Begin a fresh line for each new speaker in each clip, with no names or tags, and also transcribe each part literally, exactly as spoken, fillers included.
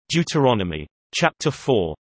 Deuteronomy. Chapter four.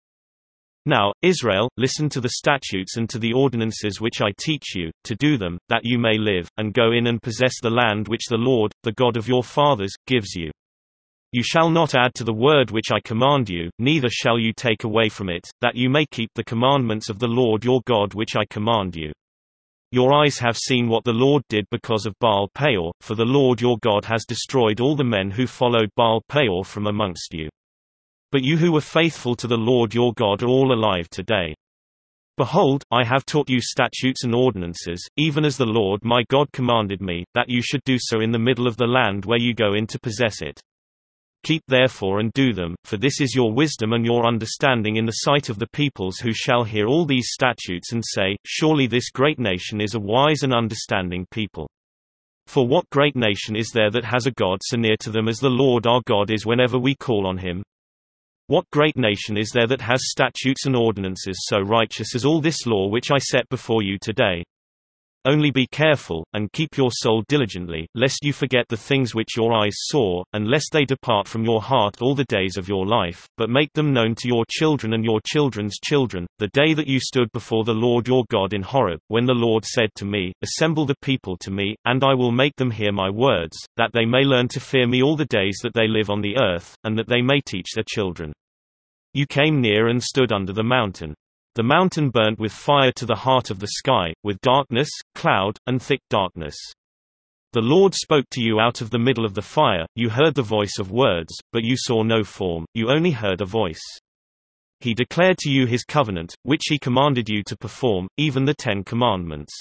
Now, Israel, listen to the statutes and to the ordinances which I teach you, to do them, that you may live, and go in and possess the land which the Lord, the God of your fathers, gives you. You shall not add to the word which I command you, neither shall you take away from it, that you may keep the commandments of the Lord your God which I command you. Your eyes have seen what the Lord did because of Baal Peor, for the Lord your God has destroyed all the men who followed Baal Peor from amongst you. But you who were faithful to the Lord your God are all alive today. Behold, I have taught you statutes and ordinances, even as the Lord my God commanded me, that you should do so in the middle of the land where you go in to possess it. Keep therefore and do them, for this is your wisdom and your understanding in the sight of the peoples who shall hear all these statutes and say, surely this great nation is a wise and understanding people. For what great nation is there that has a God so near to them as the Lord our God is whenever we call on him? What great nation is there that has statutes and ordinances so righteous as all this law which I set before you today? Only be careful, and keep your soul diligently, lest you forget the things which your eyes saw, and lest they depart from your heart all the days of your life, but make them known to your children and your children's children, the day that you stood before the Lord your God in Horeb, when the Lord said to me, assemble the people to me, and I will make them hear my words, that they may learn to fear me all the days that they live on the earth, and that they may teach their children. You came near and stood under the mountain. The mountain burnt with fire to the heart of the sky, with darkness, cloud, and thick darkness. The Lord spoke to you out of the middle of the fire, you heard the voice of words, but you saw no form, you only heard a voice. He declared to you his covenant, which he commanded you to perform, even the Ten Commandments.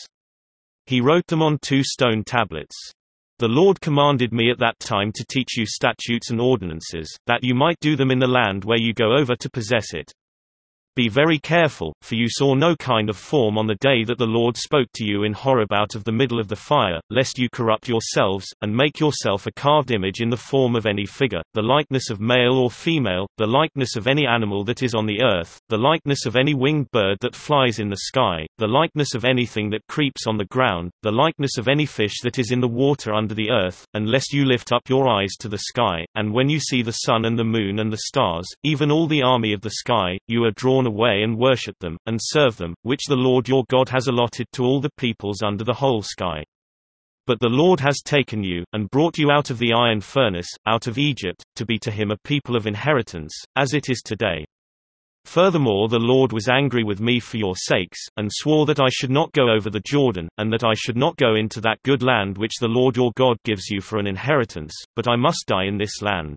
He wrote them on two stone tablets. The Lord commanded me at that time to teach you statutes and ordinances, that you might do them in the land where you go over to possess it. Be very careful, for you saw no kind of form on the day that the Lord spoke to you in Horeb out of the middle of the fire, lest you corrupt yourselves, and make yourself a carved image in the form of any figure, the likeness of male or female, the likeness of any animal that is on the earth, the likeness of any winged bird that flies in the sky, the likeness of anything that creeps on the ground, the likeness of any fish that is in the water under the earth, and lest you lift up your eyes to the sky, and when you see the sun and the moon and the stars, even all the army of the sky, you are drawn away and worship them, and serve them, which the Lord your God has allotted to all the peoples under the whole sky. But the Lord has taken you, and brought you out of the iron furnace, out of Egypt, to be to him a people of inheritance, as it is today. Furthermore the Lord was angry with me for your sakes, and swore that I should not go over the Jordan, and that I should not go into that good land which the Lord your God gives you for an inheritance, but I must die in this land.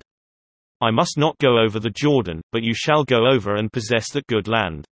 I must not go over the Jordan, but you shall go over and possess that good land.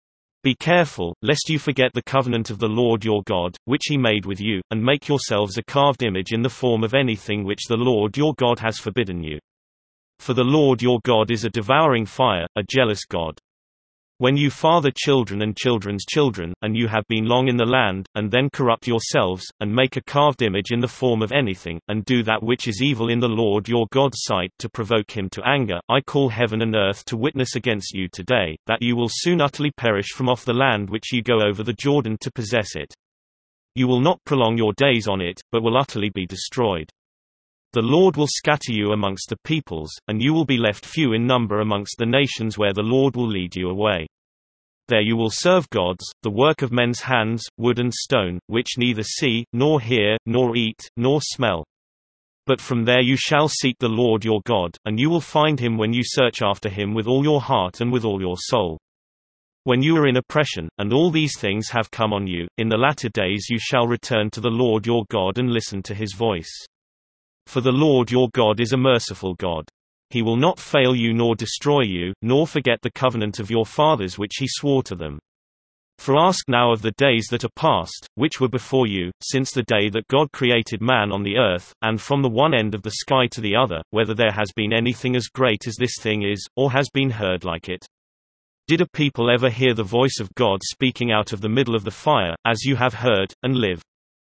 Be careful, lest you forget the covenant of the Lord your God, which he made with you, and make yourselves a carved image in the form of anything which the Lord your God has forbidden you. For the Lord your God is a devouring fire, a jealous God. When you father children and children's children, and you have been long in the land, and then corrupt yourselves, and make a carved image in the form of anything, and do that which is evil in the Lord your God's sight to provoke him to anger, I call heaven and earth to witness against you today, that you will soon utterly perish from off the land which you go over the Jordan to possess it. You will not prolong your days on it, but will utterly be destroyed. The Lord will scatter you amongst the peoples, and you will be left few in number amongst the nations where the Lord will lead you away. There you will serve gods, the work of men's hands, wood and stone, which neither see, nor hear, nor eat, nor smell. But from there you shall seek the Lord your God, and you will find him when you search after him with all your heart and with all your soul. When you are in oppression, and all these things have come on you, in the latter days you shall return to the Lord your God and listen to his voice. For the Lord your God is a merciful God. He will not fail you nor destroy you, nor forget the covenant of your fathers which he swore to them. For ask now of the days that are past, which were before you, since the day that God created man on the earth, and from the one end of the sky to the other, whether there has been anything as great as this thing is, or has been heard like it. Did a people ever hear the voice of God speaking out of the middle of the fire, as you have heard, and live?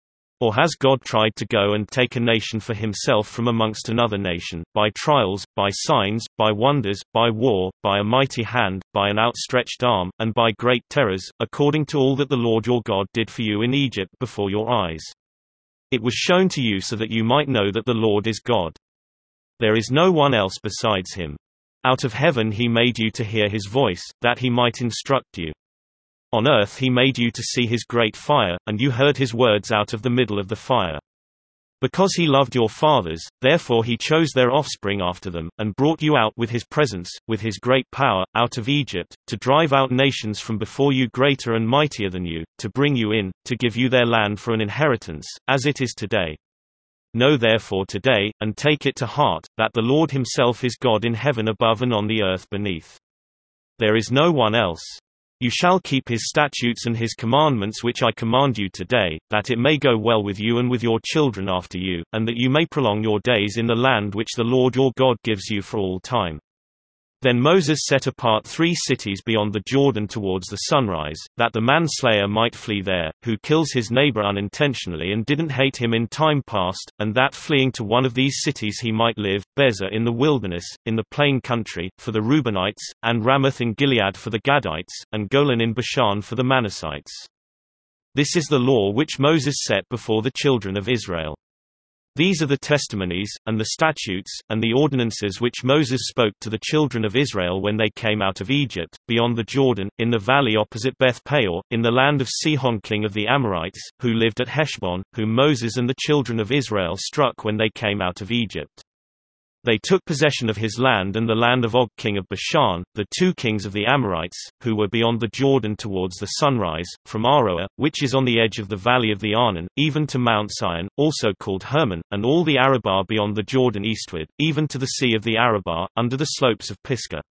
Or has God tried to go and take a nation for himself from amongst another nation, by trials, by signs, by wonders, by war, by a mighty hand, by an outstretched arm, and by great terrors, according to all that the Lord your God did for you in Egypt before your eyes? It was shown to you so that you might know that the Lord is God. There is no one else besides him. Out of heaven he made you to hear his voice, that he might instruct you. On earth he made you to see his great fire, and you heard his words out of the middle of the fire. Because he loved your fathers, therefore he chose their offspring after them, and brought you out with his presence, with his great power, out of Egypt, to drive out nations from before you greater and mightier than you, to bring you in, to give you their land for an inheritance, as it is today. Know therefore today, and take it to heart, that the Lord himself is God in heaven above and on the earth beneath. There is no one else. You shall keep his statutes and his commandments which I command you today, that it may go well with you and with your children after you, and that you may prolong your days in the land which the Lord your God gives you for all time. Then Moses set apart three cities beyond the Jordan towards the sunrise, that the manslayer might flee there, who kills his neighbor unintentionally and didn't hate him in time past, and that fleeing to one of these cities he might live, Bezer in the wilderness, in the plain country, for the Reubenites, and Ramoth in Gilead for the Gadites, and Golan in Bashan for the Manassites. This is the law which Moses set before the children of Israel. These are the testimonies, and the statutes, and the ordinances which Moses spoke to the children of Israel when they came out of Egypt, beyond the Jordan, in the valley opposite Beth Peor, in the land of Sihon king of the Amorites, who lived at Heshbon, whom Moses and the children of Israel struck when they came out of Egypt. They took possession of his land and the land of Og king of Bashan, the two kings of the Amorites, who were beyond the Jordan towards the sunrise, from Aroer, which is on the edge of the valley of the Arnon, even to Mount Sion, also called Hermon, and all the Arabah beyond the Jordan eastward, even to the sea of the Arabah, under the slopes of Pisgah.